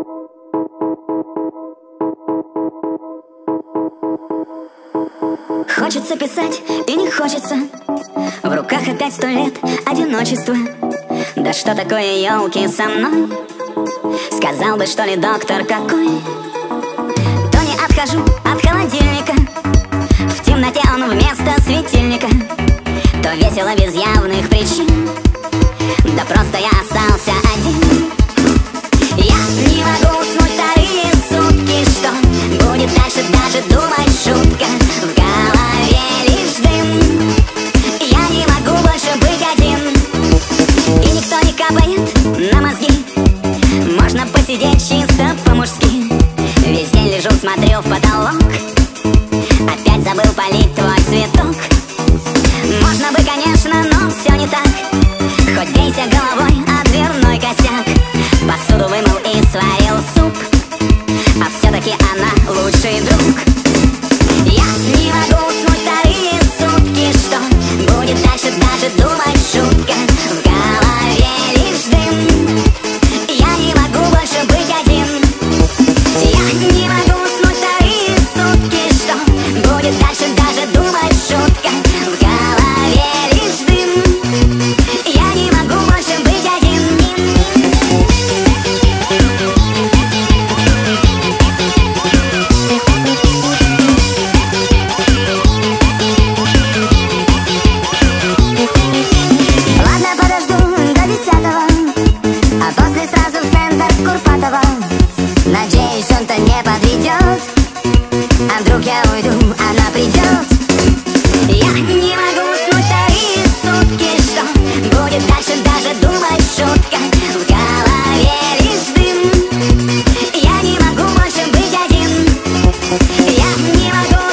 Хочется писать и не хочется. В руках опять 100 лет одиночества. Да что такое, елки, со мной? Сказал бы, что ли, доктор какой? То не отхожу от холодильника, в темноте он вместо светильника. То весело без явных причин, да просто я остался один. Я не могу уснуть вторые сутки. Что будет дальше, даже думать шутка. В голове лишь дым. Я не могу больше быть один. И никто не капает на мозги. Можно посидеть чисто по-мужски. Весь день лежу, смотрю в потолок. Опять забыл полить твой цветок. Можно бы, конечно, но все не так. Хоть бейся головой о дверной косяк. Посуду вымыл и сварил суп, а все-таки она лучший друг. Я не могу уснуть вторые сутки. Что будет дальше, даже думать шутка. В голове лишь дым. Я не могу больше быть один. Я не могу уснуть вторые сутки. Что будет дальше, даже думать шутка. В голове лишь дым. Я не могу больше быть один. Ладно, подожду до 10-го, а после сразу в центр Курпатова. Надеюсь, он-то не подведет. А вдруг я уйду, она придет. Я не могу уснуть вторые сутки. Что будет дальше, даже думать шутка. В голове лишь дым. Я не могу больше быть один. Я не могу